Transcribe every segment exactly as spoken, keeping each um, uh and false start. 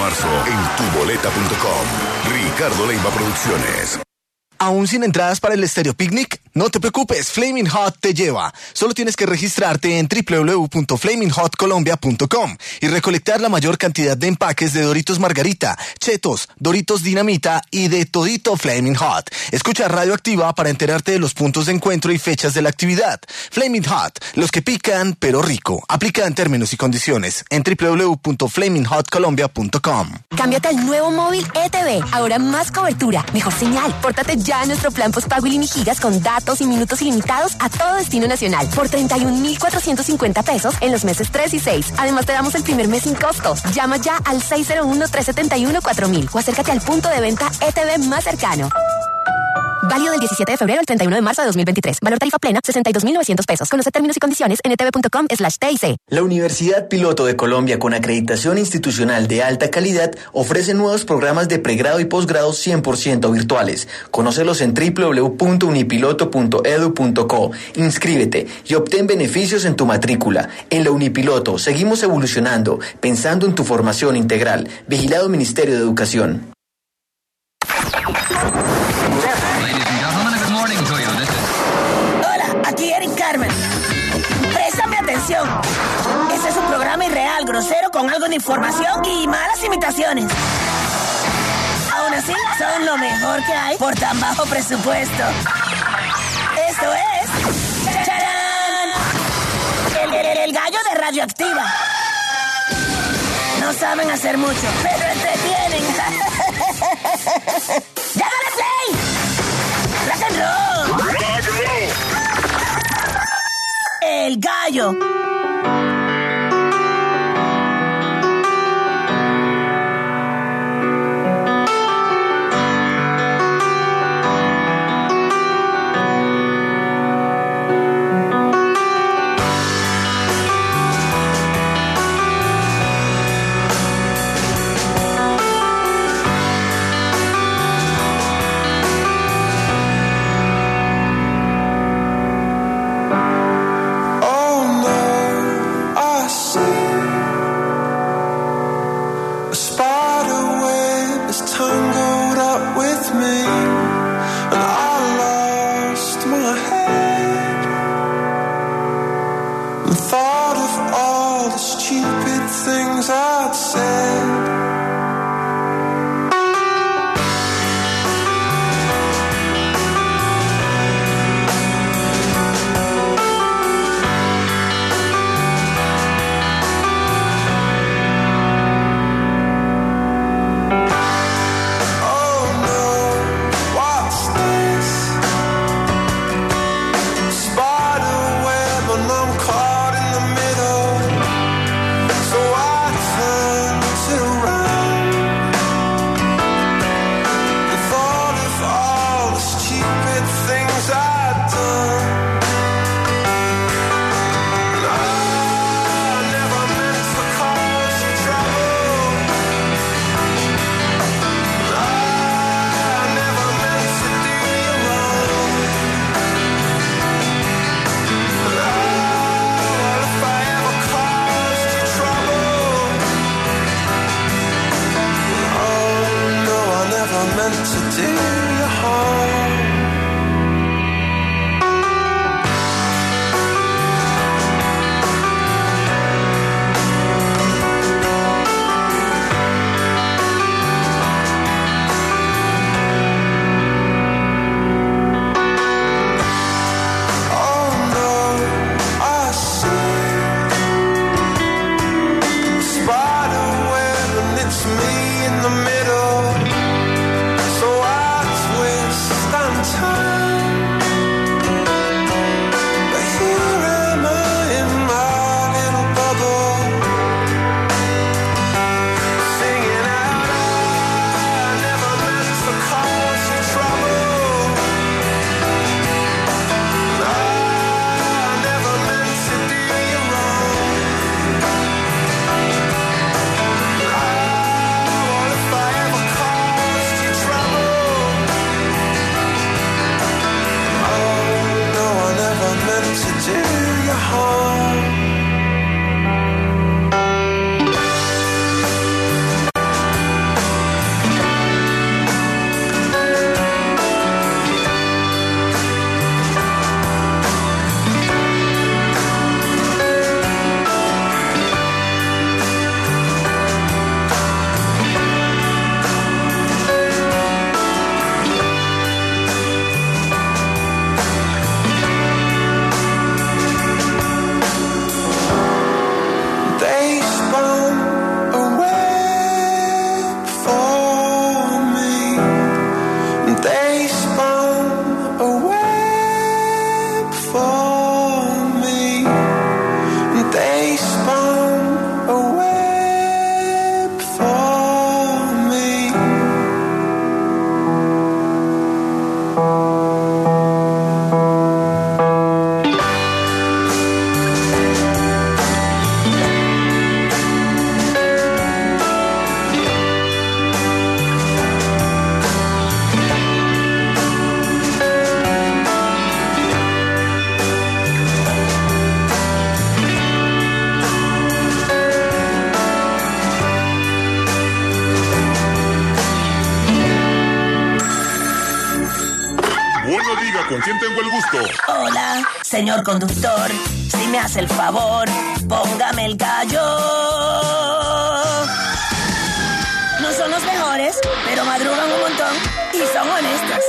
marzo en tu boleta punto com. Ricardo Leiva Producciones. ¿Aún sin entradas para el Estéreo Picnic? No te preocupes, Flaming Hot te lleva. Solo tienes que registrarte en doble u doble u doble u punto flaming hot colombia punto com y recolectar la mayor cantidad de empaques de Doritos Margarita, Chetos, Doritos Dinamita y de todito Flaming Hot. Escucha Radio Activa para enterarte de los puntos de encuentro y fechas de la actividad. Flaming Hot, los que pican pero rico. Aplica en términos y condiciones en doble u doble u doble u punto flaming hot colombia punto com. Cámbiate al nuevo móvil E T V. Ahora más cobertura, mejor señal. Pórtate ya a nuestro plan postpago y gigas con datos y minutos ilimitados a todo destino nacional por treinta y un mil cuatrocientos cincuenta pesos en los meses tres y seis. Además te damos el primer mes sin costo. Llama ya al seis cero uno, tres siete uno, cuatro mil o acércate al punto de venta E T V más cercano. Válido del diecisiete de febrero al treinta y uno de marzo de dos mil veintitrés. Valor tarifa plena, sesenta y dos mil novecientos pesos. Conoce términos y condiciones en etv punto com slash T I C. La Universidad Piloto de Colombia, con acreditación institucional de alta calidad, ofrece nuevos programas de pregrado y posgrado cien por ciento virtuales. Conócelos en doble u doble u doble u punto unipiloto punto edu punto co. Inscríbete y obtén beneficios en tu matrícula. En la Unipiloto seguimos evolucionando, pensando en tu formación integral. Vigilado Ministerio de Educación. Hola, aquí Eric Carmen. Préstame atención. Este es un programa irreal, grosero, con algo de información y malas imitaciones. Aún así, son lo mejor que hay por tan bajo presupuesto. Esto es... ¡Charán! El, el, el gallo de Radioactiva. No saben hacer mucho, pero entretienen. ¡Ya dale play! ¡Rock and roll! El gallo. It's me in the middle, so I twist ¿con quién tengo el gusto? Hola, señor conductor, si me hace el favor, póngame el gallo. No son los mejores, pero madrugan un montón y son honestos.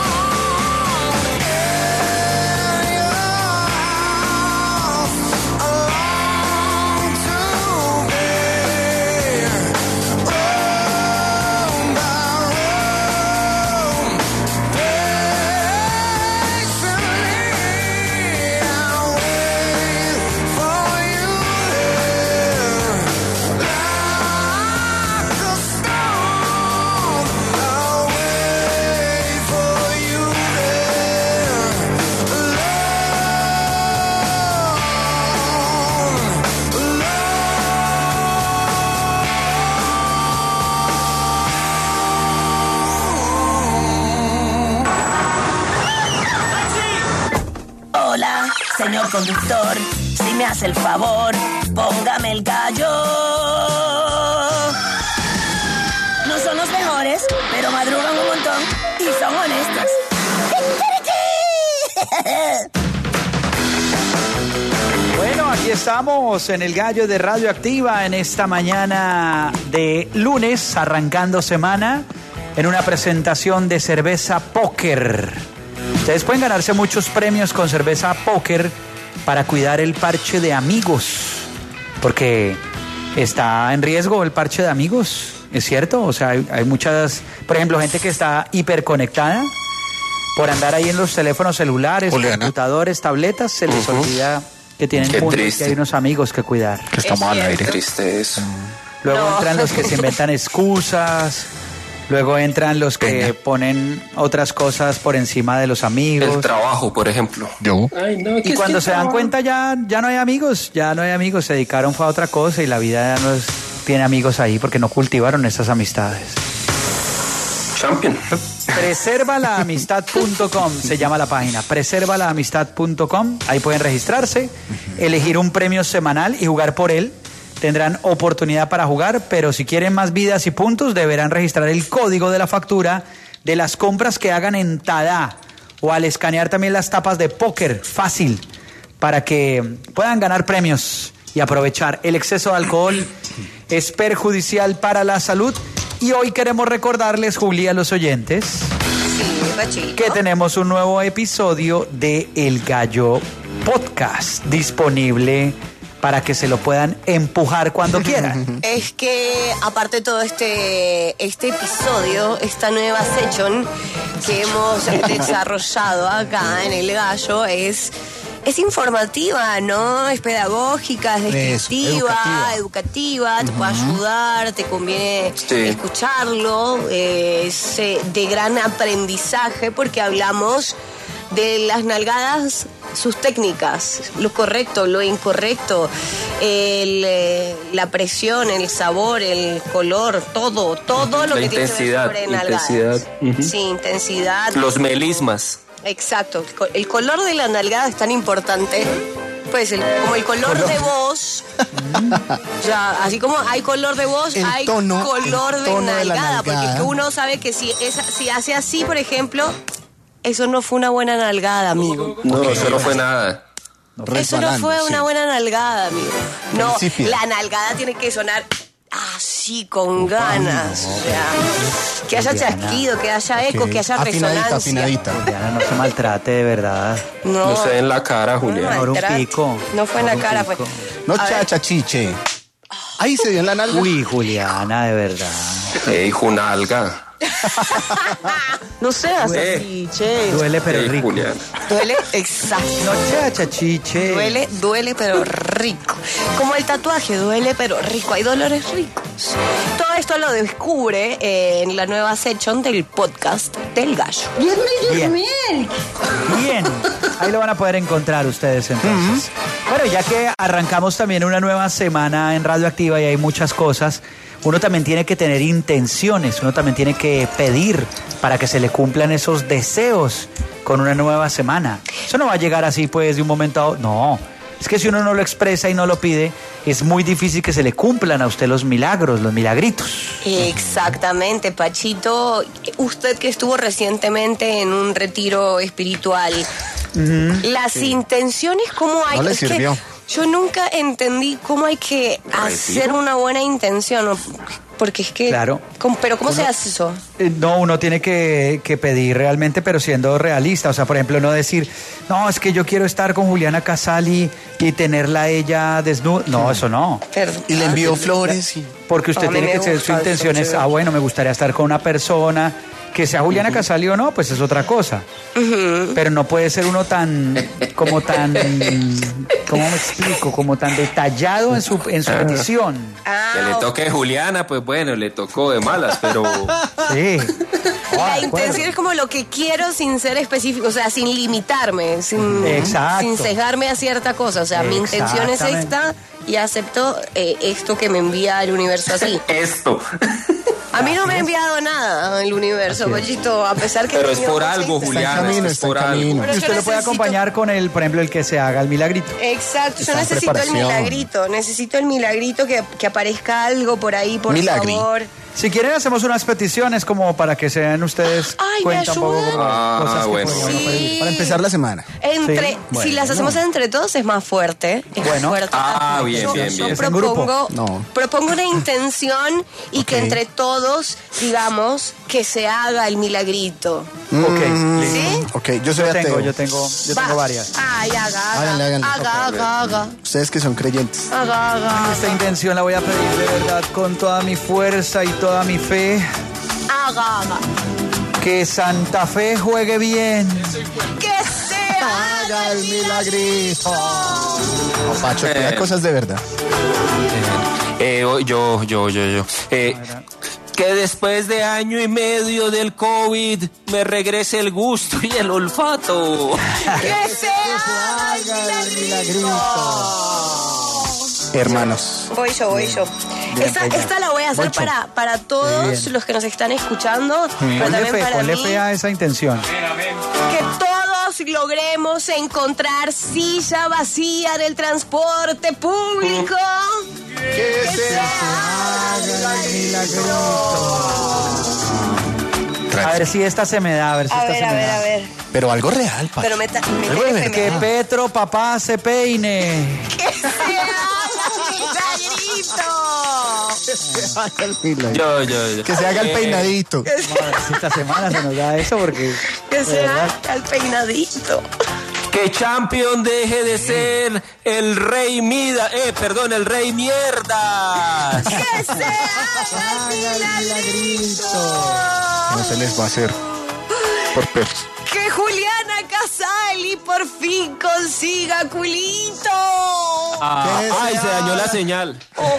Oh señor conductor, si me hace el favor, póngame el gallo. No son los mejores, pero madrugan un montón y son honestos. Bueno, aquí estamos en el Gallo de Radioactiva en esta mañana de lunes, arrancando semana, en una presentación de cerveza Póker. Ustedes pueden ganarse muchos premios con cerveza Póker para cuidar el parche de amigos, porque está en riesgo el parche de amigos, ¿es cierto? O sea, hay, hay muchas, por ejemplo, gente que está hiperconectada por andar ahí en los teléfonos celulares, Juliana. computadores, tabletas, se les uh-huh. olvida que tienen Qué puntos, triste. que hay unos amigos que cuidar. Que estamos al aire. Triste eso. Luego No. entran los que se inventan excusas, luego entran los que Venga. ponen otras cosas por encima de los amigos. El trabajo, por ejemplo. Yo. Ay, no, Y cuando se dan cuenta ya, ya no hay amigos, ya no hay amigos, se dedicaron fue a otra cosa y la vida ya no es- tiene amigos ahí porque no cultivaron esas amistades. Champion. preserva la amistad punto com se llama la página, preserva la amistad punto com, ahí pueden registrarse, elegir un premio semanal y jugar por él. Tendrán oportunidad para jugar, pero si quieren más vidas y puntos deberán registrar el código de la factura de las compras que hagan en Tada o al escanear también las tapas de póker, fácil, para que puedan ganar premios y aprovechar. El exceso de alcohol es perjudicial para la salud. Y hoy queremos recordarles, Julia, a los oyentes, Sí, Pachito. que tenemos un nuevo episodio de El Gallo Podcast disponible para que se lo puedan empujar cuando quieran. Es que, aparte de todo este, este episodio, esta nueva session que hemos desarrollado acá en El Gallo es... Es informativa, ¿no? Es pedagógica, es descriptiva, educativa. educativa, te puede ayudar, te conviene Sí. escucharlo, eh, es eh, de gran aprendizaje porque hablamos de las nalgadas, sus técnicas, lo correcto, lo incorrecto, el, eh, la presión, el sabor, el color, todo, todo lo La que intensidad, tiene que ver sobre nalgadas. intensidad. Ujú. Sí, intensidad. Los melismas. Exacto, el co- el color de la nalgada es tan importante, pues el- como el color, Color. de voz, ya, así como hay color de voz, El hay tono, color el de, tono de la nalgada, porque nalgada. es que uno sabe que si, es, si hace así, por ejemplo, eso no fue una buena nalgada, amigo. No, eso no fue nada. Eso no fue Resbalando, una sí. buena nalgada, amigo. No, Insípida. la nalgada tiene que sonar así, con ganas. O sea, que haya Juliana. chasquido, que haya eco, Ok. que haya Afinadita, resonancia. afinadita. Juliana, no se maltrate de verdad. No, No se dé en la cara, Julián. Ahora un maltrato. pico. No fue en la Ahora un cara, fue. pico. No A ver. chacha chiche. Ahí se dio en la nalga. Uy, Juliana, de verdad. Ey, Junalga. No seas Eh. así, che. Duele pero Ey, rico. Julián. Duele, exacto. No chacha chiche. Duele, duele, pero rico. Como el tatuaje, duele, pero rico. Hay dolores ricos. Todo esto lo descubre eh, en la nueva sección del podcast del Gallo. Bien. Bien. Ahí lo van a poder encontrar ustedes entonces. Bueno, ya que arrancamos también una nueva semana en Radioactiva y hay muchas cosas, uno también tiene que tener intenciones, uno también tiene que pedir para que se le cumplan esos deseos con una nueva semana. Eso no va a llegar así pues de un momento a otro. No, es que si uno no lo expresa y no lo pide, es muy difícil que se le cumplan a usted los milagros, los milagritos. Exactamente, Pachito. Usted que estuvo recientemente en un retiro espiritual. Las intenciones, ¿cómo hay? No le Es que sirvió. yo nunca entendí cómo hay que hacer una buena intención. ¿no? Porque es que... Claro. ¿cómo- ¿Pero cómo se hace eso? Eh, No, uno tiene que, que pedir realmente, pero siendo realista. O sea, por ejemplo, no decir, no, es que yo quiero estar con Juliana Casali y tenerla a ella desnuda. No, eso no. Perdón. Y le envió flores y... Porque usted A mí tiene me que ser gusta su el intención es, consejo. ah, bueno, me gustaría estar con una persona, que sea Juliana Casali o no, pues es otra cosa. Pero no puede ser uno tan, como tan, ¿cómo me explico? Como tan detallado en su, en su petición. Ah, Que le toque Juliana, pues bueno, le tocó de malas, pero Sí. La Ah, intención bueno. es como lo que quiero sin ser específico, o sea, sin limitarme, sin, Exacto. sin cegarme a cierta cosa. O sea, mi intención es Exactamente. esta y acepto eh, esto que me envía el universo así. esto. A mí no me ha enviado nada el universo, Pollito, a pesar que... Pero es por mucha algo, intención. Juliana, camino, es está en por algo. camino. Pero Y yo usted lo puede necesito- acompañar con el, por ejemplo, el que se haga el milagrito. Exacto, yo Está en necesito el preparación. milagrito, necesito el milagrito que, que aparezca algo por ahí, por Milagri. favor. Si quieren hacemos unas peticiones como para que se den ustedes Ay, cuenta me un poco ayudan. como Ah, cosas que bueno. podrían Sí. pedir. Para empezar la semana. Entre, Sí, si bueno. las hacemos entre todos es más fuerte. Es Bueno. fuerte. Ah, bien, Yo- bien, yo bien. ¿Es en grupo? propongo, No. propongo una intención y que Ok. entre todos digamos que se haga el milagrito. Ok, ¿Sí? Ok, yo soy yo ateo. tengo, yo tengo, yo Va. tengo varias. Ay, haga, haga, Háganle, háganle. haga, haga, haga, Ustedes que son creyentes. haga, haga, Esta intención la voy a pedir de verdad con toda mi fuerza y toda mi fe. haga, haga. Que Santa Fe juegue bien. Que se haga el milagrito. No, Pacho, Eh. cuida cosas de verdad. Eh, yo, yo, yo, yo. Eh, que después de año y medio del COVID me regrese el gusto y el olfato. Que se haga el milagrito. Hermanos. Voy yo, voy yo. Esta, Peña. esta la voy a hacer Voy yo. para, para todos los que nos están escuchando, pero Ponle también fe, para ponle mí. fe a esa intención. Que todos logremos encontrar silla vacía del transporte público. Que se haga el A ver si esta se me da, a ver si A esta ver, se a me ver, da. a ver. Pero algo real, Pacho. Pero me, ta- me Algo de tiene verdad. que Que me- Petro, papá, se peine. Que se haga el milagrito. Yo, yo, yo. Que se haga el Eh, peinadito. Vamos a ver si esta semana se nos da eso porque... Que de se verdad. haga el peinadito. Que Champion deje de ser el rey Mida, eh, perdón, el rey mierdas. Que se haga el milagrito. No se les va a hacer. Por perros. Que Juliana Casali por fin consiga culito. Ah, Que ay, se se dañó haga. la señal.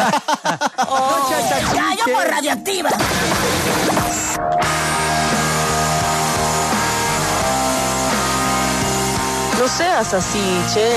Gallo por radioactiva. No seas así, che.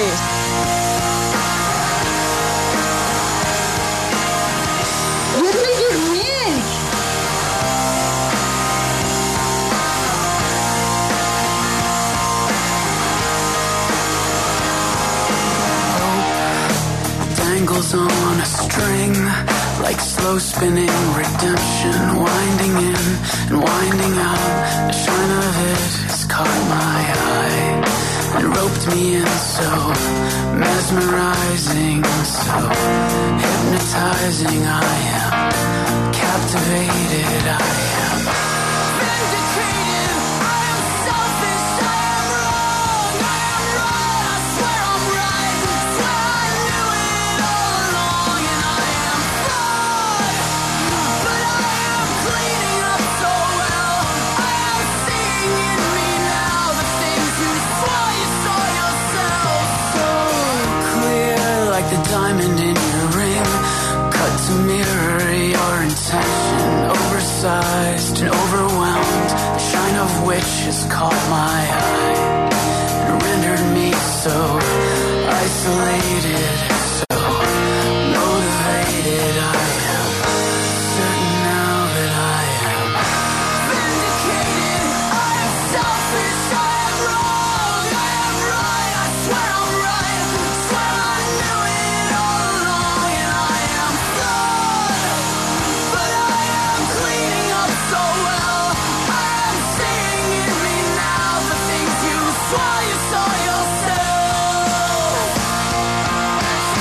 Dangles on a string, like slow spinning redemption, winding in and winding out. The shine of it has caught my eye and roped me in, so mesmerizing, so hypnotizing. I am captivated. I am vindicated. I am selfish. I am wrong. I am right. I swear I'm right. Swear I knew it all along, and I am flawed, but I am cleaning up so well. I am seeing in me now the things you swore you saw yourself. So clear like the diamond in your ring, cut to mirror your intention, oversized and overwhelmed, the shine of which has caught my eye and rendered me so isolated, so motivated. I am certain now that I am vindicated. I am selfish. I am wrong. I am right. I swear I'm right. Swear I knew it all along, and I am flawed, but I am cleaning up so well. I am seeing in me now the things you swore you saw yourself.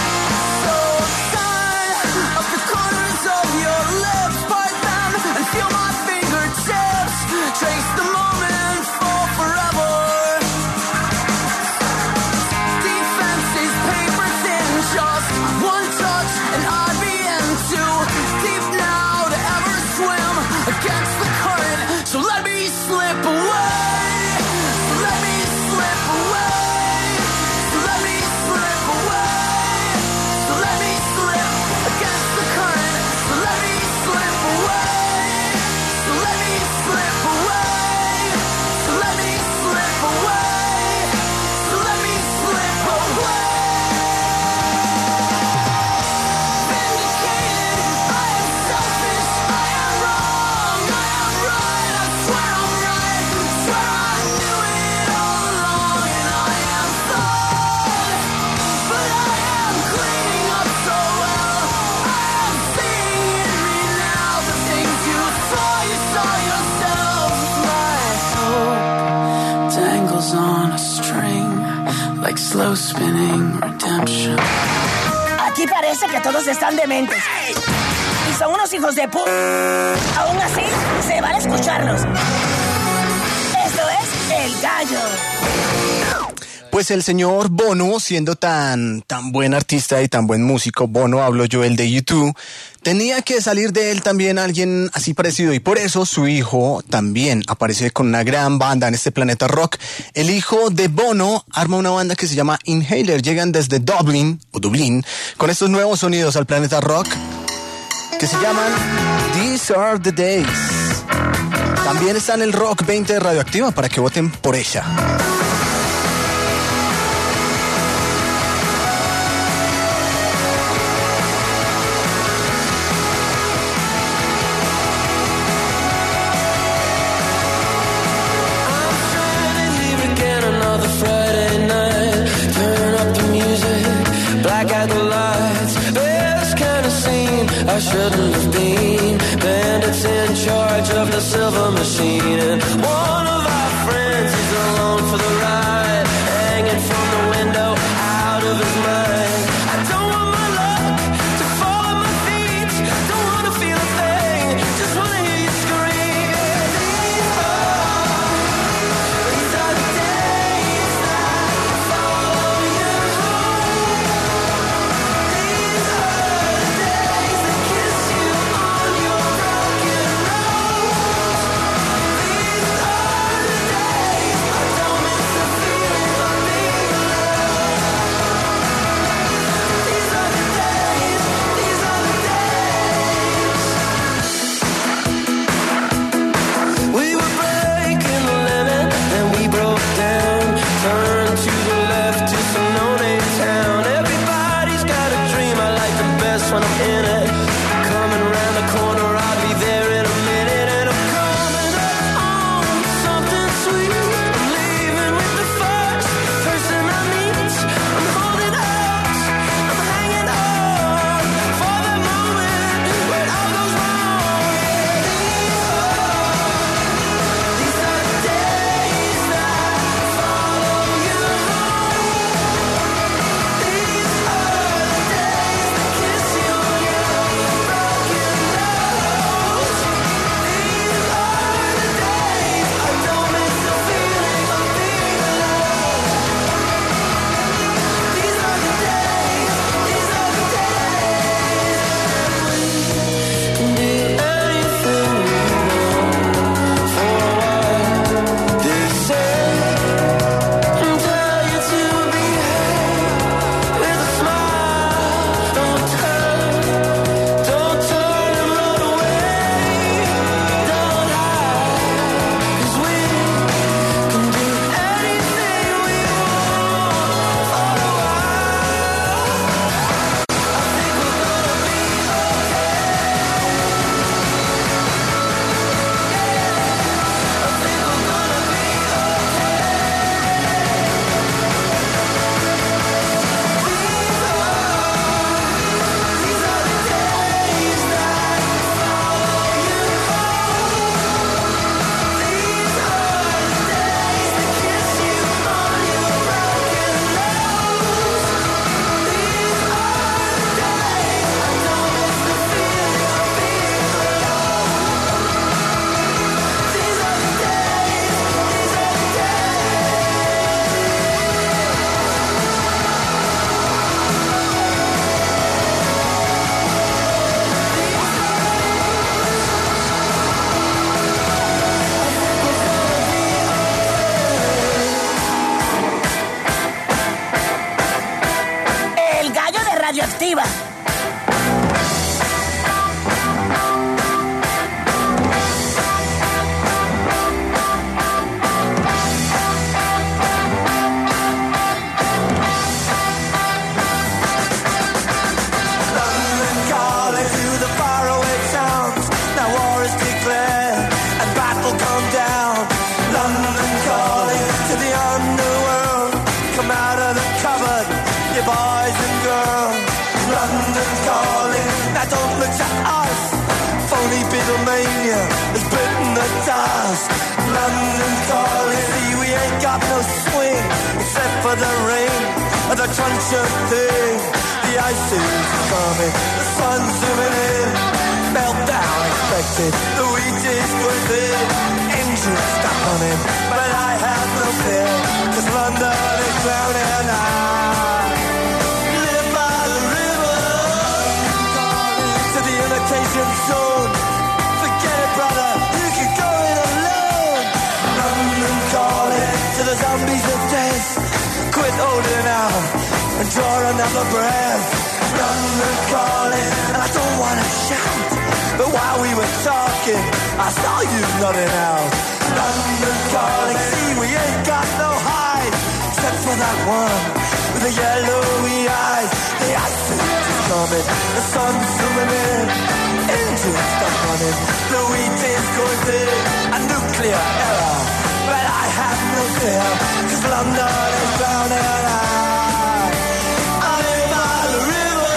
slow spinning redemption. Aquí parece que todos están dementes. Y son unos hijos de pu... Aún así, se vale escucharlos. Esto es El Gallo. Pues el señor Bono, siendo tan, tan buen artista y tan buen músico, Bono, hablo yo el de YouTube, tenía que salir de él también alguien así parecido, y por eso su hijo también aparece con una gran banda en este planeta rock. El hijo de Bono arma una banda que se llama Inhaler. Llegan desde Dublín, o Dublín, con estos nuevos sonidos al planeta rock que se llaman These Are The Days. También está en el Rock veinte de Radioactiva para que voten por ella. Friday night, turn up the music, black out the lights. This kind of scene I shouldn't have been. Bandits in charge of the silver machine, and one of our friends is alone for the ride, hanging from the window, out of his mind. I don't want my luck to fall at my feet. Don't want to feel a thing, just want to hear you scream. These are, these are the days that follow you home. These are the days that kiss you on your broken nose. These are the days I don't miss the feeling of being alone. These are the days, these are the days. We were breaking the limit, then we broke down. Turned to the left to some no-name town. Everybody's got a dream, I like the best when I'm in it. Coming around the corner, I'll be there in a minute. And I'm coming up on something sweet. I'm leaving with the first person I meet. I'm holding out, I'm hanging on for the moment when it all goes wrong. Yeah, these are, these are the days that follow you home. These are the days that kiss you on your broken nose. These are the days I don't miss the feeling of being alone. These are the days, these are the days. We can do anything we want for a while. They say and tell you to behave with a smile. Don't turn, don't turn and run away. Don't hide, 'cause we can do anything we want for a while. I think we're gonna be okay. I think we're gonna be These are the days that follow you home. These are the days that kiss you on your broken nose. These are the days I don't miss the feeling of being alone. These are the days, these are the El Gallo de Radioactiva. London calling to the faraway towns. Now war is declared and battle come down. London calling to the underworld. Come out of the cupboard, you boys and girls. London calling, now don't look to us. Phony Beatlemania has bitten the dust. London calling, see we ain't got no swing except for the rain. sure thing. The ice is coming, the sun's zooming in. Meltdown expected, the wheat is good in. Engines stuck on him, but I have no fear, cause London is drowning and I live by the river, to the indication zone. Forget it, brother, you can go it alone. London calling to the zombies of death. Quit holding out and draw another breath. London calling, and I don't wanna shout, but while we were talking, I saw you nodding out. London calling, see we ain't got no hide, except for that one with the yellowy eyes. The ice age is coming, the sun's zooming in, engines stuck on it, the wheat is going big, a nuclear error, but I have no fear, cause London is drowning and I I live by the river.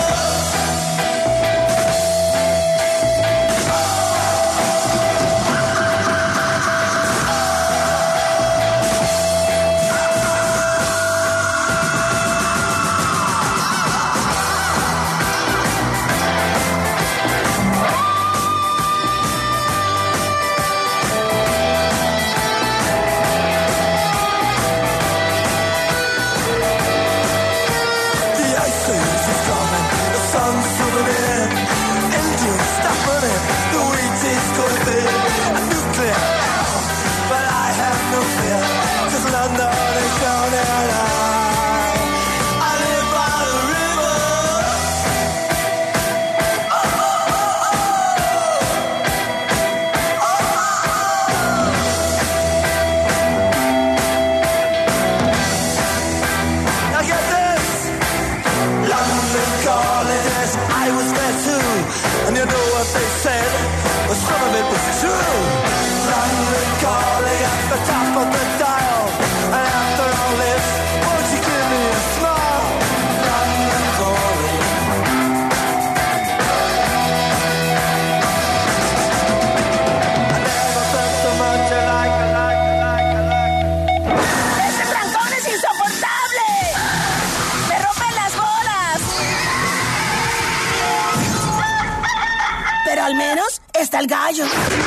El gallo.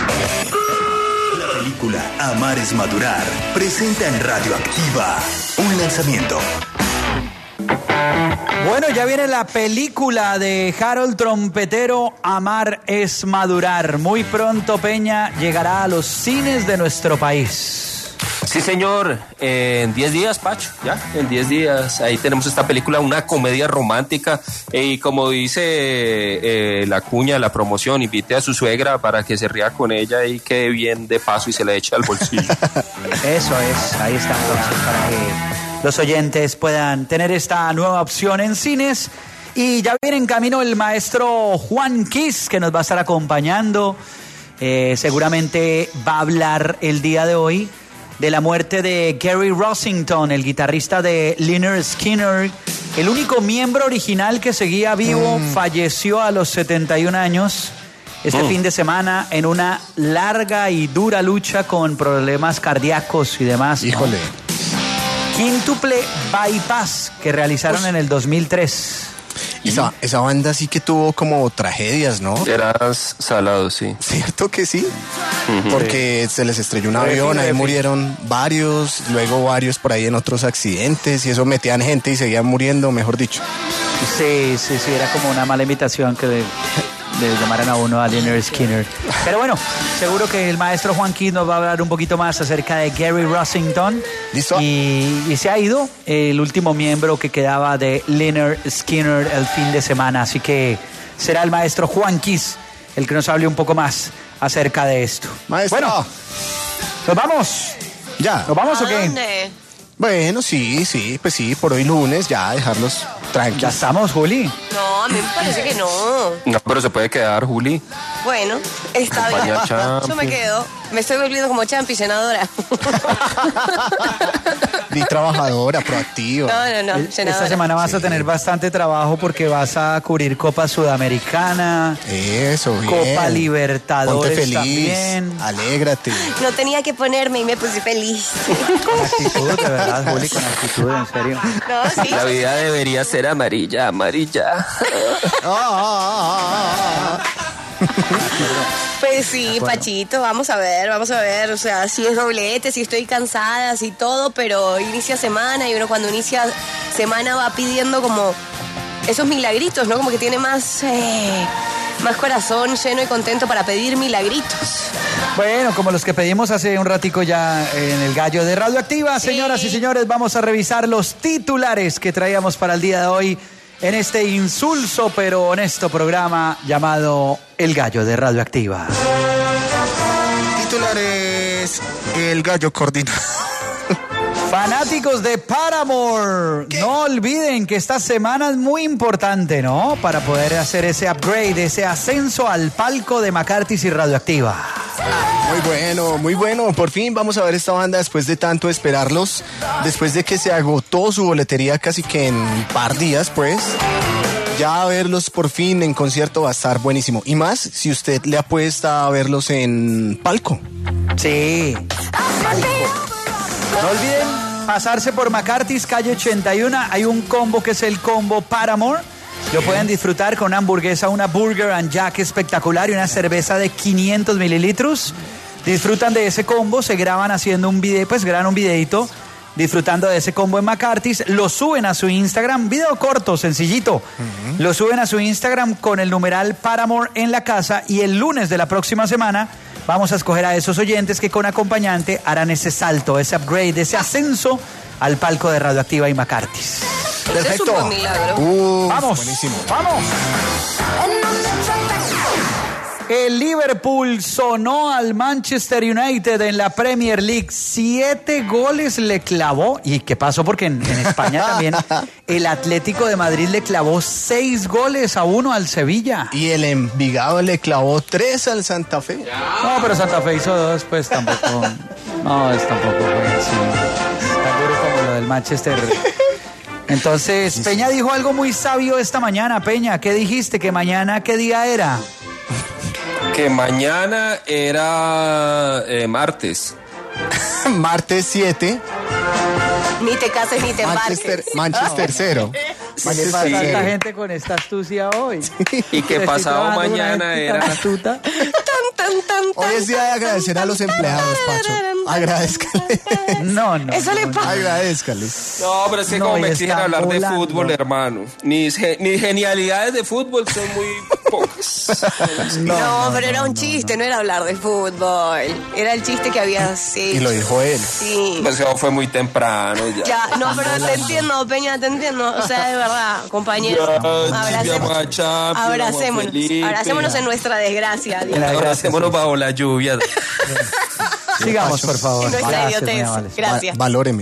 La película Amar es Madurar presenta en Radioactiva un lanzamiento. Bueno, ya viene la película de Harold Trompetero, Amar es Madurar. Muy pronto, Peña, llegará a los cines de nuestro país. Sí, señor, eh, en diez días, Pacho, ya, en diez días, ahí tenemos esta película, una comedia romántica, eh, y como dice eh, la cuña de la promoción, invite a su suegra para que se ría con ella y quede bien de paso y se le eche al bolsillo. Eso es, ahí está entonces, para que los oyentes puedan tener esta nueva opción en cines. Y ya viene en camino el maestro Juan Kiss, que nos va a estar acompañando, eh, seguramente va a hablar el día de hoy de la muerte de Gary Rossington, el guitarrista de Lynyrd Skynyrd. El único miembro original que seguía vivo mm. falleció a los setenta y un años este mm. fin de semana en una larga y dura lucha con problemas cardíacos y demás. Híjole. ¿No? Quíntuple bypass que realizaron pues, en el dos mil tres. Esa, esa banda sí que tuvo como tragedias, ¿no? Eras salado, sí. ¿Cierto que sí? Uh-huh. Porque se les estrelló un avión, ahí murieron varios, luego varios por ahí en otros accidentes, y eso metían gente y seguían muriendo, mejor dicho. Sí, sí, sí, era como una mala invitación que le, le llamaran a uno a Lynyrd Skynyrd. Pero bueno, seguro que el maestro Juan Kiss nos va a hablar un poquito más acerca de Gary Rossington. ¿Listo? Y, y se ha ido el último miembro que quedaba de Lynyrd Skynyrd el fin de semana, así que será el maestro Juan Kiss el que nos hable un poco más acerca de esto. Maestro. Bueno, ¿nos vamos? ¿Ya? ¿Nos vamos o qué? ¿Dónde? Bueno, sí, sí, pues sí, por hoy lunes ya dejarlos tranquilos. ¿Ya estamos, Juli? No, a mí me parece que no. No, pero se puede quedar, Juli. Bueno, está bien. España Yo champion. me quedo. Me estoy volviendo como champi, llenadora. Di trabajadora, proactiva. No, no, no, Esta llenadora. semana vas a tener bastante trabajo porque vas a cubrir Copa Sudamericana, Eso, bien. Copa Libertadores Ponte feliz, también. alégrate. No tenía que ponerme y me puse feliz. Con actitud, de verdad, Juli, con actitud, en serio. No, sí. La vida debería ser amarilla, amarilla. Ah, ah, ah, ah. Pues sí, Pachito, vamos a ver, vamos a ver, o sea, si es doblete, si estoy cansada, si todo, pero inicia semana y uno cuando inicia semana va pidiendo como esos milagritos, ¿no? Como que tiene más, eh, más corazón lleno y contento para pedir milagritos. Bueno, como los que pedimos hace un ratico ya en el Gallo de Radioactiva, Sí. señoras y señores, vamos a revisar los titulares que traíamos para el día de hoy en este insulso pero honesto programa llamado El Gallo de Radioactiva. Titulares: El gallo coordinador. Fanáticos de Paramore, no olviden que esta semana es muy importante, ¿no? Para poder hacer ese upgrade, ese ascenso al palco de McCarthy's y Radioactiva. Muy bueno, muy bueno. Por fin vamos a ver esta banda después de tanto esperarlos. Después de que se agotó su boletería casi que en un par días, pues. Ya verlos por fin en concierto va a estar buenísimo. Y más si usted le apuesta a verlos en palco. Sí. No olviden pasarse por McCarthy's, calle ochenta y uno. Hay un combo que es el combo Paramore. Lo pueden disfrutar con una hamburguesa, una Burger and Jack espectacular y una cerveza de quinientos mililitros. Disfrutan de ese combo, se graban haciendo un video, pues graban un videito disfrutando de ese combo en McCarthy's. Lo suben a su Instagram, video corto, sencillito. Uh-huh. Lo suben a su Instagram con el numeral Paramore en la casa y el lunes de la próxima semana vamos a escoger a esos oyentes que con acompañante harán ese salto, ese upgrade, ese ascenso al palco de Radioactiva y McCarthy's. Perfecto. Es un buen milagro. Uh, ¡Vamos! Buenísimo. ¡Vamos! El Liverpool sonó al Manchester United en la Premier League. Siete goles le clavó. ¿Y qué pasó? Porque en, en España también el Atlético de Madrid le clavó seis goles a uno al Sevilla. Y el Envigado le clavó tres al Santa Fe. No, pero Santa Fe hizo dos, pues tampoco. No, es tampoco fue así. Tan duro como lo del Manchester. Entonces, Peña dijo algo muy sabio esta mañana. Peña, ¿qué dijiste? ¿Que mañana qué día era? Que mañana era eh, martes. Martes siete. Ni te cases ni te Manchester, embarques. Manchester cero. ¿Qué le pasa a esta gente con esta astucia hoy? Y que Estoy pasado trabajando con una mañana gente era... tan astuta. Tan, tan, tan, Hoy es día de agradecer a los empleados, Pacho. Agradezcale. No, no. Eso le no, pasa. Agradezcales. No, pero es que No, como y me exigen está hablar de volando. fútbol, hermano. Mis, ge- mis genialidades de fútbol son muy pocas. No, pero era un chiste, no era hablar de fútbol. Era el chiste que había hecho. Y lo dijo él. Sí. Pues eso fue muy temprano ya. Ya, no, pero te entiendo, Peña, te entiendo. O sea, de verdad, compañero. Ya, Abracemos- vamos a Champions, Abracémonos. vamos a Felipe. Abracémonos en nuestra desgracia. En la- Abracémonos bajo la lluvia. Sigamos, por favor. En nuestra Gracias, muy idiotez. amables. Gracias. Va- valóreme.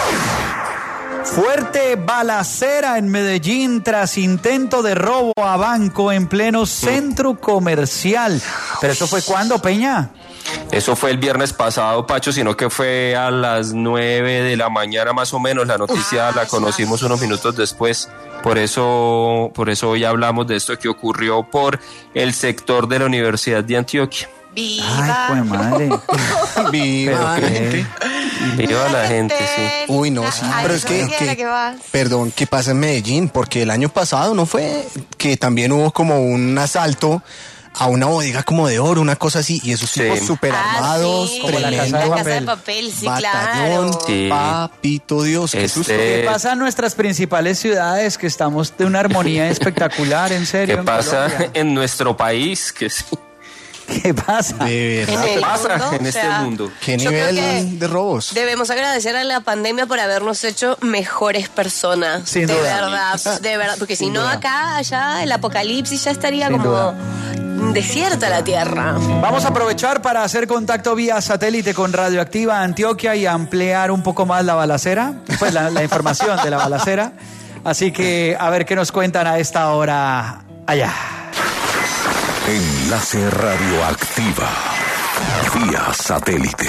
Fuerte balacera en Medellín tras intento de robo a banco en pleno centro comercial. ¿Pero eso fue cuándo, Peña? Eso fue el viernes pasado, Pacho, sino que fue a las nueve de la mañana más o menos. La noticia la conocimos unos minutos después. Por eso, por eso hoy hablamos de esto que ocurrió por el sector de la Universidad de Antioquia. Viva. Ay, pues madre. Viva. Pero qué- gente. Viva la gente, sí. Uy, no, sí. Ay, Pero es que, ¿qué? que- ¿La que vas? perdón, ¿qué pasa en Medellín? Porque el año pasado no fue que también hubo como un asalto a una bodega como de oro, una cosa así, y esos Sí. tipos súper armados, Ah, sí. Como la tremendo. Casa de La casa de Papel. papel, sí, Batallón, claro. Sí. papito Dios, qué Este- susto. ¿Qué pasa en nuestras principales ciudades? Que estamos de una armonía espectacular, en serio. ¿Qué en pasa Colombia? en nuestro país? ¿Qué sí. ¿Qué pasa? De En verdad, el pasa mundo, en o este sea, mundo? qué yo creo nivel que de robos. Debemos agradecer a la pandemia por habernos hecho mejores personas. Sin de duda. verdad, de verdad. Porque si Sin no, duda. acá, allá, el apocalipsis ya estaría Sin como duda. desierta la tierra. Vamos a aprovechar para hacer contacto vía satélite con Radioactiva Antioquia y ampliar un poco más la balacera, pues la, la información de la balacera. Así que a ver qué nos cuentan a esta hora allá. Enlace Radioactiva vía satélite.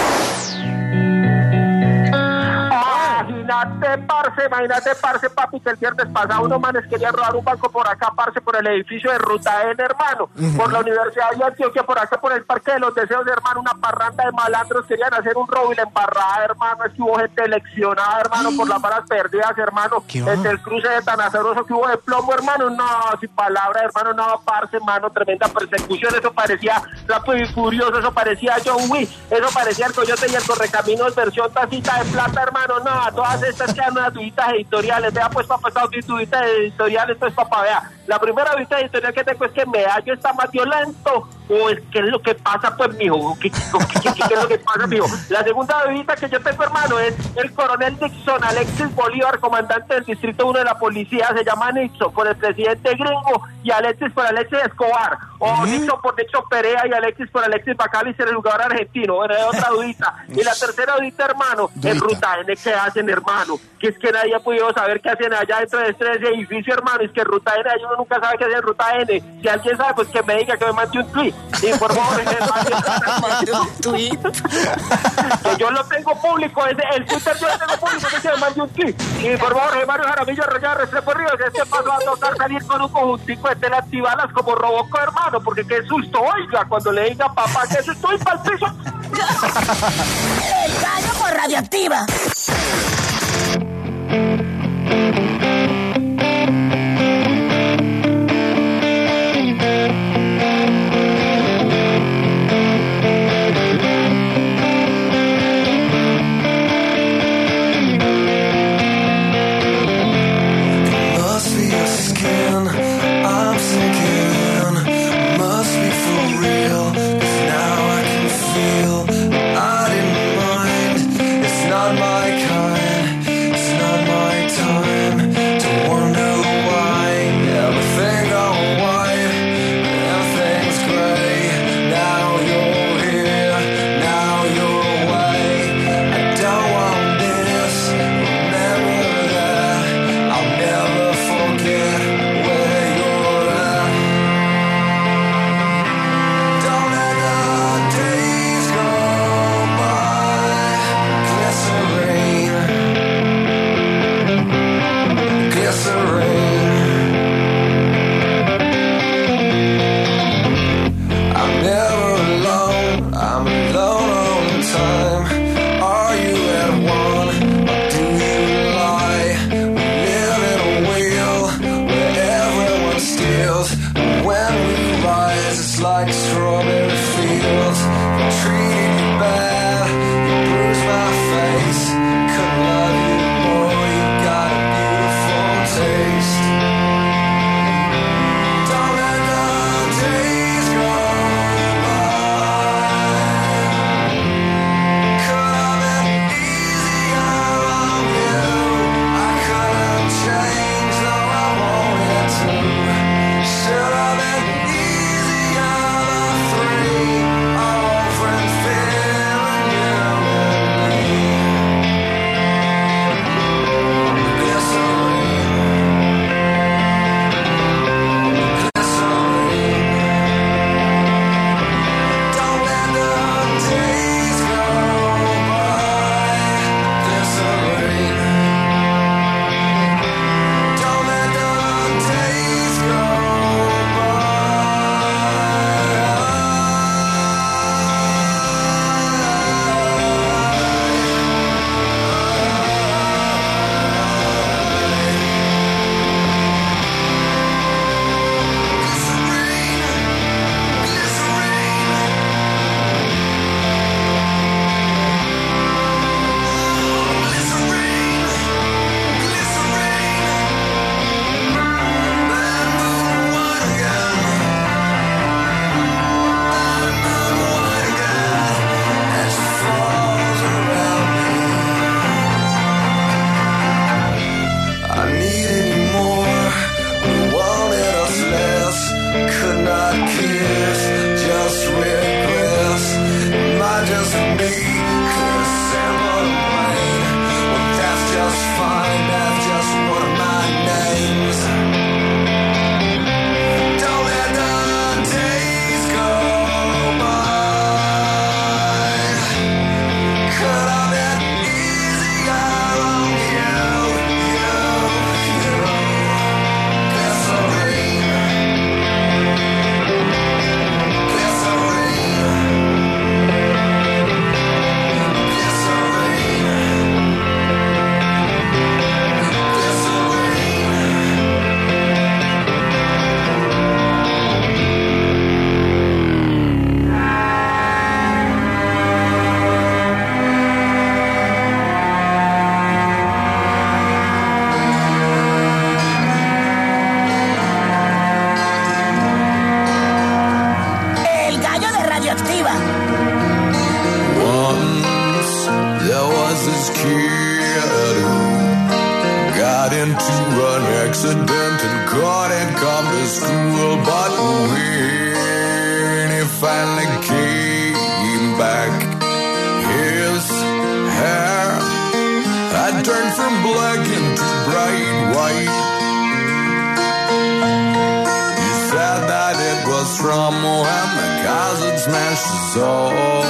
Imagínate, parce, imagínate, parce, papi, que el viernes pasado unos manes querían robar un banco por acá, parce, por el edificio de Ruta N, hermano, uh-huh. por la Universidad de Antioquia, por acá, por el Parque de los Deseos, hermano, una parranda de malandros querían hacer un robo y la embarrada, hermano, es que hubo gente eleccionada, hermano, por las balas perdidas, hermano, desde el cruce de tan azaroso que hubo de plomo, hermano, no, sin palabra, hermano, no, parce, hermano, tremenda persecución, eso parecía Rápido y Furioso, eso parecía John Wick, eso parecía el Coyote y el Correcaminos versión tacita de plata, hermano, no, todas estas quedan unas duditas editoriales, vea pues papá, estas duditas editoriales, pues papá, vea, la primera dudita editorial que tengo es que Medallo está más violento, o es que es lo que pasa, pues, mijo, ¿qué, qué, qué, qué, qué es lo que pasa, mijo? La segunda dudita que yo tengo, hermano, es el coronel Nixon Alexis Bolívar, comandante del distrito uno de la policía, se llama Nixon, por el presidente gringo, y Alexis por Alexis Escobar, o ¿Mm? Nixon por Nixon Perea, y Alexis por Alexis Bacali, el jugador argentino, bueno, es otra dudita. Y la tercera dudita, hermano, en Ruta N, ¿qué hacen, hermano? Que es que nadie ha podido saber qué hacen allá dentro de este edificio, hermano, es que Ruta N, uno nunca sabe qué hace en Ruta N, si alguien sabe, pues que me diga, que me mande un tweet, y por favor, que un tweet, que yo lo tengo público, ese, el Twitter yo lo tengo público, que me mande un tweet, y por favor, Jorge Mario Jaramillo, Arroyo Restrepo Ríos, este paso va a tocar salir con un conjuntico de tela antibalas como Robocop, hermano, porque qué susto, oiga, cuando le diga papá, qué susto, y para el piso. El gallo por Radioactiva. Where president and couldn't come to school, but when he finally came back, his hair had turned from black into bright white. He said that it was from when the cars had smashed his soul.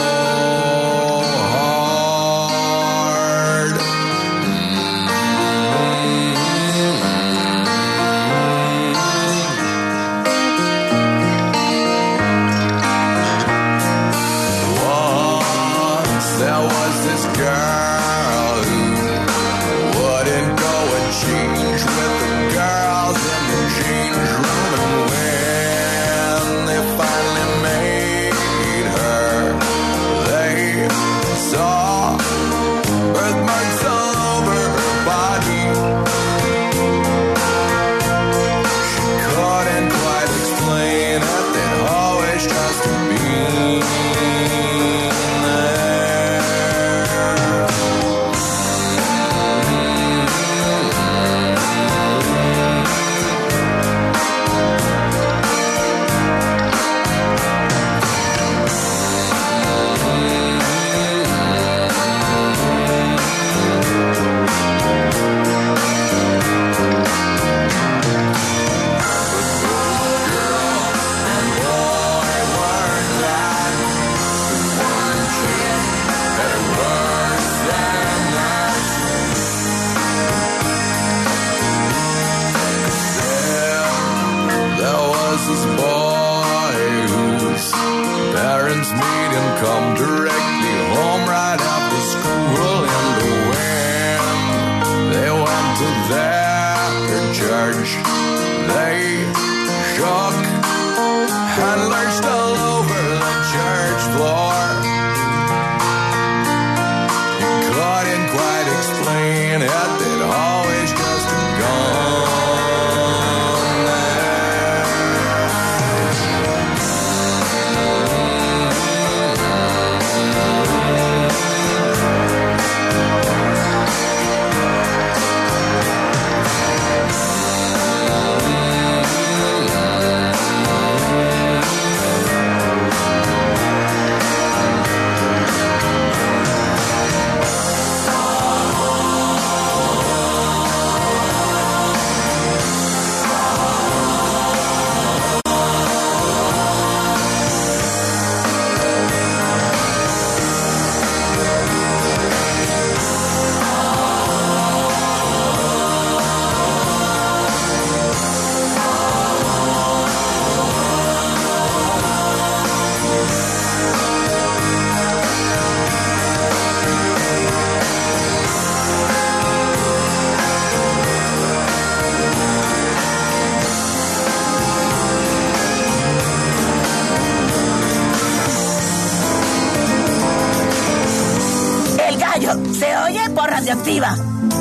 Se oye por Radioactiva.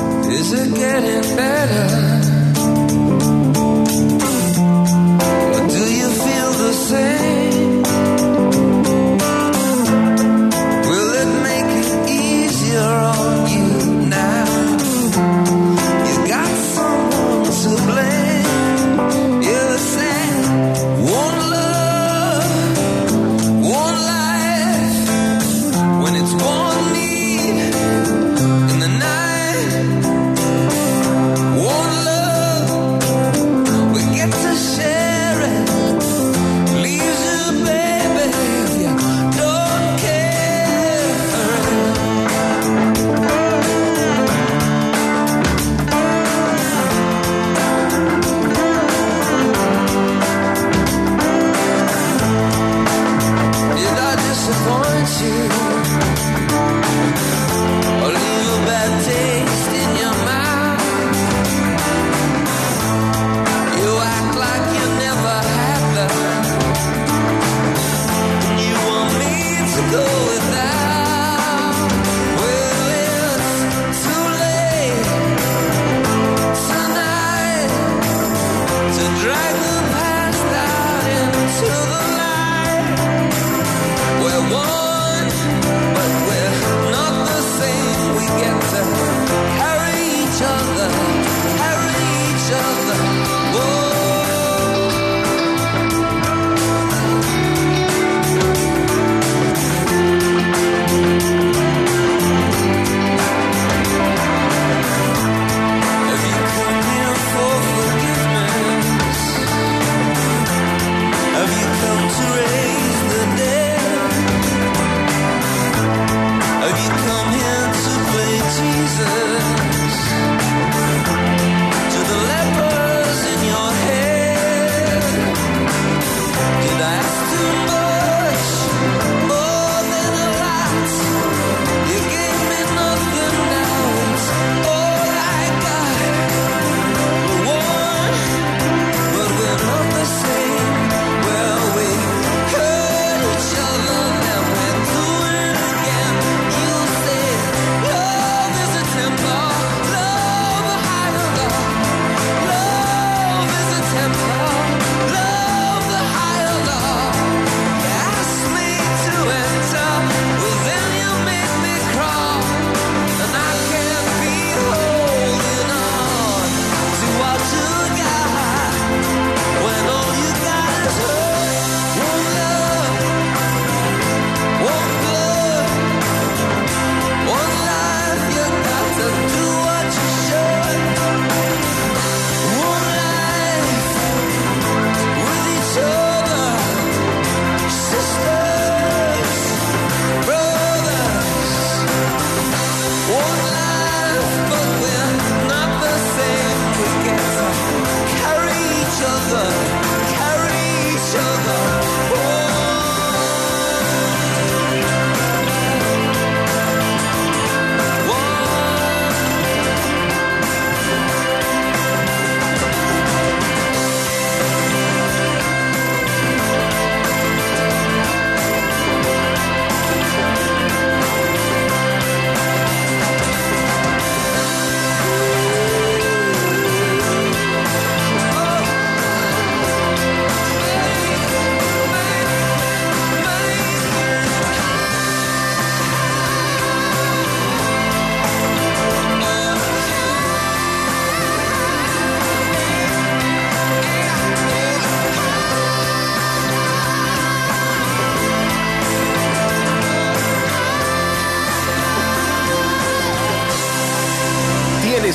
Is it getting better? Or do you feel the same? Will it make it easier on you now? You got someone to blame. You said one love, one life. When it's one need in the night, one love.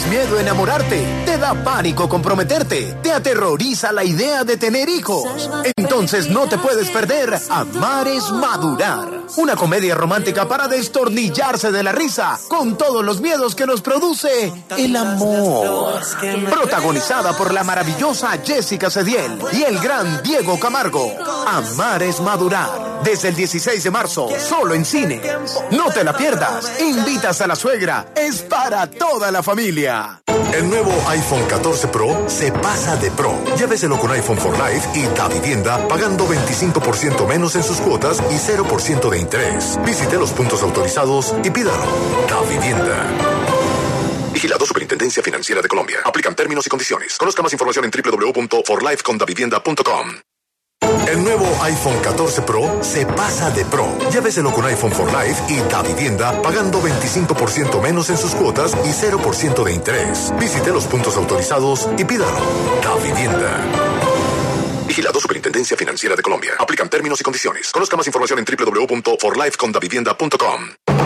miedo a enamorarte? ¿Te da pánico comprometerte? ¿Te aterroriza la idea de tener hijos? Entonces no te puedes perder Amar es Madurar. Una comedia romántica para destornillarse de la risa con todos los miedos que nos produce el amor. Protagonizada por la maravillosa Jessica Cediel y el gran Diego Camargo. Amar es Madurar. Desde el dieciséis de marzo, solo en cine. No te la pierdas. Invitas a la suegra. Es para toda la familia. El nuevo iPhone catorce Pro se pasa de Pro. Lléveselo con iPhone for Life y Da Vivienda pagando veinticinco por ciento menos en sus cuotas y cero por ciento de interés. Visite los puntos autorizados y pídalo. Da Vivienda. Vigilado Superintendencia Financiera de Colombia. Aplican términos y condiciones. Conozca más información en doble u doble u doble u punto for life con da vivienda punto com. El nuevo iPhone catorce Pro se pasa de Pro. Lléveselo con iPhone for Life y Da Vivienda pagando veinticinco por ciento menos en sus cuotas y cero por ciento de interés. Visite los puntos autorizados y pídalo. Da Vivienda. Vigilado Superintendencia Financiera de Colombia. Aplican términos y condiciones. Conozca más información en doble u doble u doble u punto for life con da vivienda punto com.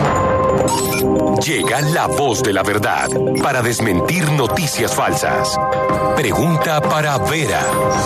Llega la voz de la verdad para desmentir noticias falsas. Pregunta para Vera.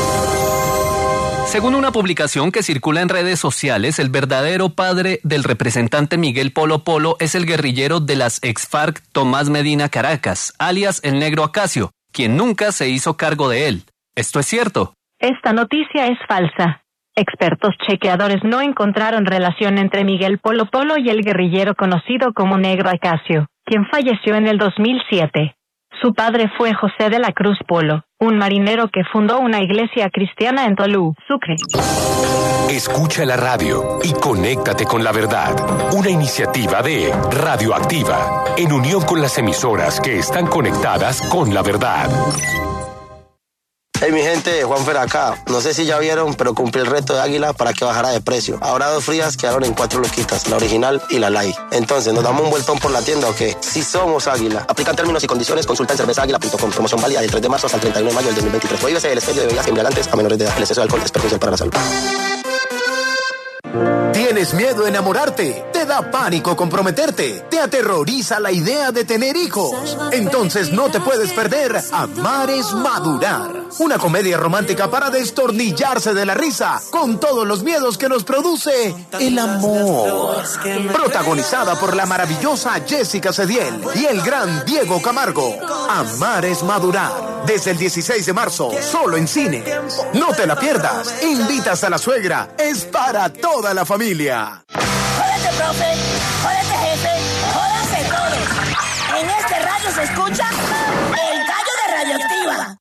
Según una publicación que circula en redes sociales, el verdadero padre del representante Miguel Polo Polo es el guerrillero de las ex-FARC Tomás Medina Caracas, alias el Negro Acacio, quien nunca se hizo cargo de él. ¿Esto es cierto? Esta noticia es falsa. Expertos chequeadores no encontraron relación entre Miguel Polo Polo y el guerrillero conocido como Negro Acacio, quien falleció en el dos mil siete. Su padre fue José de la Cruz Polo, un marinero que fundó una iglesia cristiana en Tolú, Sucre. Escucha la radio y conéctate con la verdad. Una iniciativa de Radioactiva, en unión con las emisoras que están conectadas con la verdad. Hey mi gente, Juanfer acá. No sé si ya vieron, pero cumplí el reto de Águila para que bajara de precio. Ahora dos frías quedaron en cuatro luquitas, la original y la light. Entonces, ¿nos damos un vueltón por la tienda o qué? Si somos Águila. Aplican términos y condiciones, consulta en cerveza águila punto com. Promoción válida del tres de marzo hasta el treinta y uno de mayo del dos mil veintitrés. Prohíbese el expendio de bebidas embriagantes a menores de edad. El exceso de alcohol es perjudicial para la salud. ¿Tienes miedo a enamorarte? ¿Te da pánico comprometerte? ¿Te aterroriza la idea de tener hijos? Entonces no te puedes perder Amar es Madurar. Una comedia romántica para destornillarse de la risa con todos los miedos que nos produce el amor. Protagonizada por la maravillosa Jessica Cediel y el gran Diego Camargo. Amar es Madurar. Desde el dieciséis de marzo, solo en cine. No te la pierdas. Invitas a la suegra. Es para toda la familia. Jódete, profe. Jódete, jefe. Jódanse todos. En este radio se escucha el gallo de Radioactiva.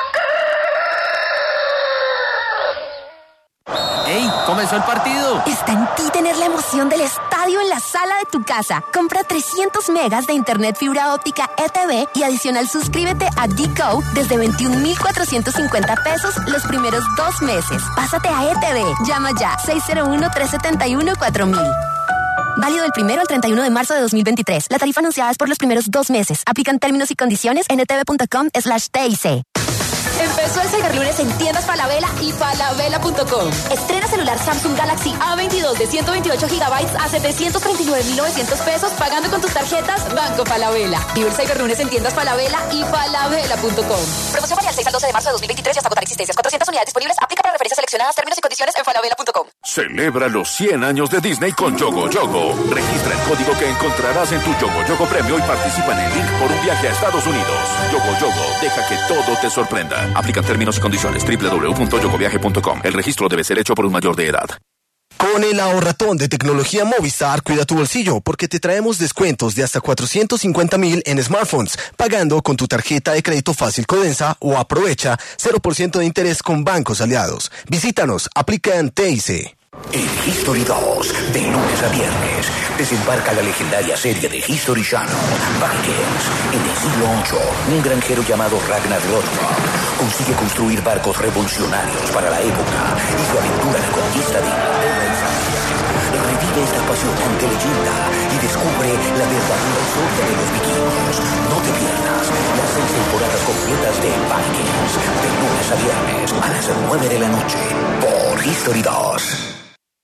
¡Ey! ¡Comenzó el partido! Está en ti tener la emoción del estadio en la sala de tu casa. Compra trescientos megas de internet fibra óptica E T V y adicional suscríbete a D-Co desde veintiún mil cuatrocientos cincuenta pesos los primeros dos meses. Pásate a E T V. Llama ya seis cero uno, tres siete uno, cuatro mil. Válido del primero al treinta y uno de marzo de dos mil veintitrés. La tarifa anunciada es por los primeros dos meses. Aplican términos y condiciones en etv.com slash TIC. Empezó el Cyberlunes en tiendas Falabella y falabella punto com. Estrena celular Samsung Galaxy A veintidós de ciento veintiocho gigabytes a setecientos treinta y nueve mil novecientos pesos pagando con tus tarjetas Banco Falabella. Vive el Cyberlunes en tiendas Falabella y falabella punto com. Promoción válida del seis al doce de marzo de dos mil veintitrés y hasta agotar existencias. cuatrocientas unidades disponibles. Aplica para referencias seleccionadas. Términos y condiciones en falabella punto com. Celebra los cien años de Disney con Yogo Yogo. Registra el código que encontrarás en tu Yogo Yogo Premio y participa en el link por un viaje a Estados Unidos. Yogo Yogo, deja que todo te sorprenda. Aplican términos y condiciones. doble u doble u doble u punto yogo viaje punto com. El registro debe ser hecho por un mayor de edad. Con el ahorratón de tecnología Movistar, cuida tu bolsillo, porque te traemos descuentos de hasta cuatrocientos cincuenta mil en smartphones, pagando con tu tarjeta de crédito fácil Codensa o aprovecha cero por ciento de interés con bancos aliados. Visítanos, aplica en T I C. En History dos, de lunes a viernes, desembarca la legendaria serie de History Channel, Vikings. En el siglo ocho, un granjero llamado Ragnar Lothbrok consigue construir barcos revolucionarios para la época y se aventura en la conquista de Inglaterra y Francia. Revive esta apasionante leyenda y descubre la verdadera historia de los vikingos. No te pierdas las seis temporadas completas de Vikings, de lunes a viernes a las nueve de la noche, por History dos.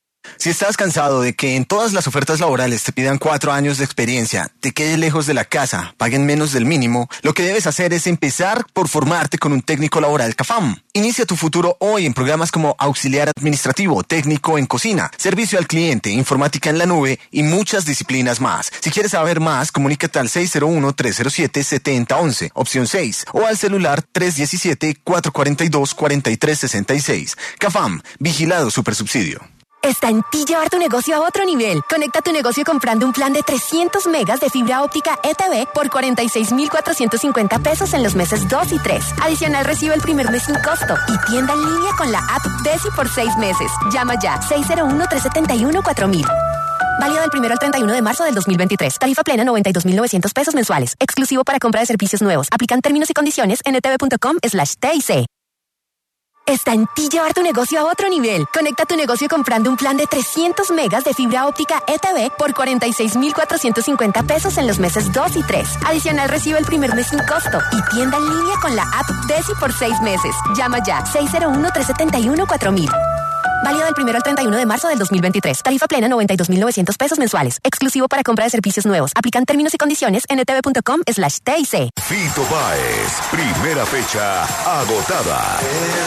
Si estás cansado de que en todas las ofertas laborales te pidan cuatro años de experiencia, te quedes lejos de la casa, paguen menos del mínimo, lo que debes hacer es empezar por formarte con un técnico laboral CAFAM. Inicia tu futuro hoy en programas como auxiliar administrativo, técnico en cocina, servicio al cliente, informática en la nube y muchas disciplinas más. Si quieres saber más, comunícate al seis cero uno, tres cero siete, siete cero uno uno, opción seis, o al celular tres uno siete, cuatro cuatro dos, cuatro tres seis seis. CAFAM, vigilado supersubsidio. Está en ti llevar tu negocio a otro nivel. Conecta tu negocio comprando un plan de trescientos megas de fibra óptica E T V por cuarenta y seis mil cuatrocientos cincuenta pesos en los meses dos y tres. Adicional, recibe el primer mes sin costo y tienda en línea con la app Desi por seis meses. Llama ya seis cero uno, tres siete uno, cuatro mil. Válido del primero al treinta y uno de marzo del dos mil veintitrés. Tarifa plena noventa y dos mil novecientos pesos mensuales. Exclusivo para compra de servicios nuevos. Aplican términos y condiciones en etv.com slash TIC. Está en ti llevar tu negocio a otro nivel. Conecta tu negocio comprando un plan de trescientos megas de fibra óptica E T V por cuarenta y seis mil cuatrocientos cincuenta pesos en los meses dos y tres. Adicional, recibe el primer mes sin costo y tienda en línea con la app Desi por seis meses. Llama ya seis cero uno, tres siete uno, cuatro mil. Válido del primero al treinta y uno de marzo del dos mil veintitrés. Tarifa plena noventa y dos mil novecientos pesos mensuales. Exclusivo para compra de servicios nuevos. Aplican términos y condiciones en etv.com slash TIC. Fito Páez, primera fecha agotada.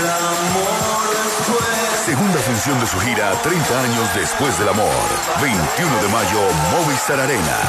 Segunda función de su gira treinta años después del amor. veintiuno de mayo, Movistar Arena.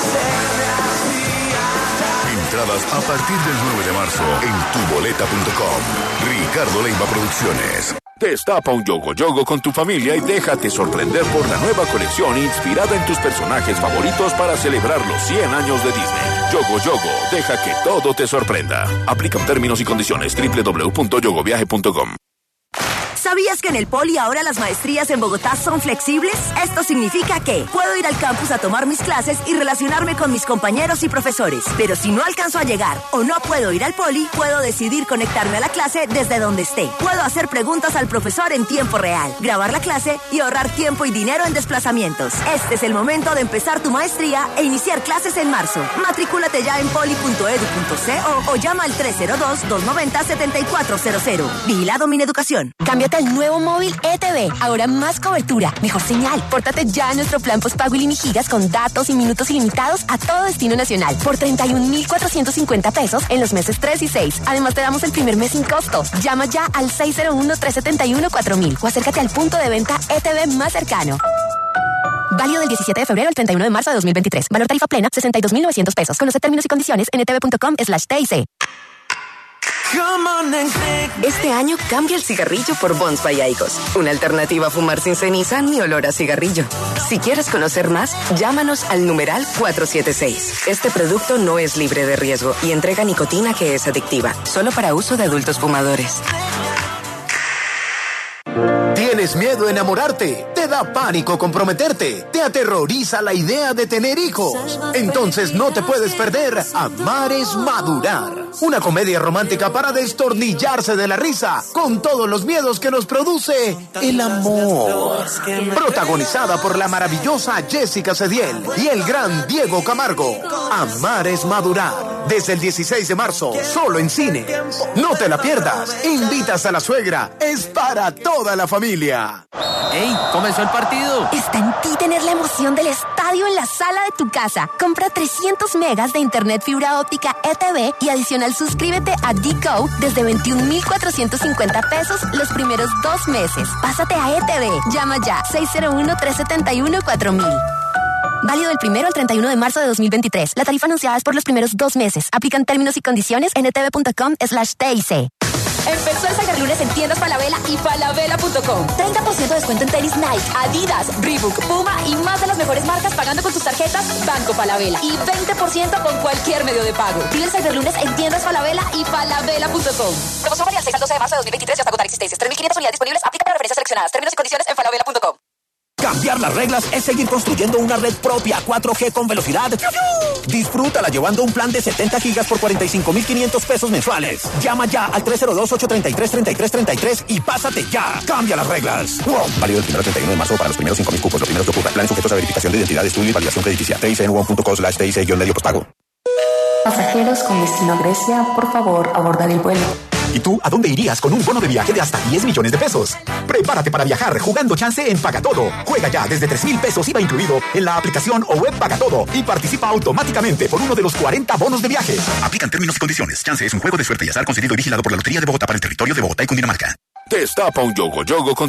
Entradas a partir del nueve de marzo en tu boleta punto com. Ricardo Leiva Producciones. Destapa un Yogo Yogo con tu familia y déjate sorprender por la nueva colección inspirada en tus personajes favoritos para celebrar los cien años de Disney. Yogo Yogo, deja que todo te sorprenda. Aplican términos y condiciones. doble u doble u doble u punto yogo viaje punto com. ¿Sabías que en el Poli ahora las maestrías en Bogotá son flexibles? Esto significa que puedo ir al campus a tomar mis clases y relacionarme con mis compañeros y profesores. Pero si no alcanzo a llegar o no puedo ir al Poli, puedo decidir conectarme a la clase desde donde esté. Puedo hacer preguntas al profesor en tiempo real, grabar la clase y ahorrar tiempo y dinero en desplazamientos. Este es el momento de empezar tu maestría e iniciar clases en marzo. Matricúlate ya en poli punto edu punto co o llama al tres cero dos, dos nueve cero, siete cuatro cero cero. Vigilado Mineducación. Cámbiate al nuevo móvil E T V. Ahora más cobertura, mejor señal. Pórtate ya a nuestro plan postpago iliminigigas con datos y minutos ilimitados a todo destino nacional por treinta y un mil cuatrocientos cincuenta pesos en los meses tres y seis. Además, te damos el primer mes sin costo. Llama ya al seis cero uno, tres siete uno, cuatro mil o acércate al punto de venta E T V más cercano. Válido del diecisiete de febrero al treinta y uno de marzo de dos mil veintitrés. Valor tarifa plena, sesenta y dos mil novecientos pesos. Conoce términos y condiciones en etv.com slash TIC. Este año cambia el cigarrillo por Bonds by Aigos, una alternativa a fumar sin ceniza ni olor a cigarrillo. Si quieres conocer más, llámanos al numeral cuatro siete seis. Este producto no es libre de riesgo y entrega nicotina que es adictiva, solo para uso de adultos fumadores. ¿Tienes miedo a enamorarte? ¿Te da pánico comprometerte? ¿Te aterroriza la idea de tener hijos? Entonces no te puedes perder Amar es Madurar. Una comedia romántica para destornillarse de la risa con todos los miedos que nos produce el amor. Protagonizada por la maravillosa Jessica Cediel y el gran Diego Camargo. Amar es Madurar. Desde el dieciséis de marzo, solo en cine. No te la pierdas. Invitas a la suegra. Es para toda la familia. ¡Ey! ¡Comenzó el partido! Está en ti tener la emoción del estadio en la sala de tu casa. Compra trescientos megas de internet fibra óptica E T V y adicional suscríbete a D-Co desde veintiún mil cuatrocientos cincuenta pesos los primeros dos meses. Pásate a E T V. Llama ya seis cero uno, tres siete uno, cuatro mil. Válido del primero al treinta y uno de marzo de dos mil veintitrés. La tarifa anunciada es por los primeros dos meses. Aplican términos y condiciones en etv.com slash TIC. Empezó el Sacarlunes en tiendas Falabella y falabella punto com. treinta por ciento de descuento en tenis Nike, Adidas, Reebok, Puma y más de las mejores marcas pagando con tus tarjetas Banco Falabella. Y veinte por ciento con cualquier medio de pago. Pide el Sacarlunes en tiendas Falabella y falabella punto com. Promoción válida del seis al doce de marzo de dos mil veintitrés y hasta agotar existencias. tres mil quinientas unidades disponibles. Aplica para referencias seleccionadas. Términos y condiciones en falabella punto com. Cambiar las reglas es seguir construyendo una red propia cuatro G con velocidad. Disfrútala llevando un plan de setenta gigas por cuarenta y cinco mil quinientos pesos mensuales. Llama ya al tres cero dos, ocho tres tres, tres tres tres tres y pásate ya. Cambia las reglas. Wow. Válido el primero al treinta y uno de marzo para los primeros cinco mil cupos. Los primeros que ocurran. Planes sujetos a verificación de identidad, estudio y validación crediticia. T I C en uno punto co slash TIC-medio postpago. Pasajeros con destino a Grecia, por favor, abordar el vuelo. ¿Y tú a dónde irías con un bono de viaje de hasta diez millones de pesos? Prepárate para viajar jugando chance en Pagatodo. Juega ya desde tres mil pesos I V A incluido en la aplicación o web Pagatodo y participa automáticamente por uno de los cuarenta bonos de viaje. Aplican términos y condiciones. Chance es un juego de suerte y azar concedido y vigilado por la Lotería de Bogotá para el territorio de Bogotá y Cundinamarca. Destapa un yogo yogo con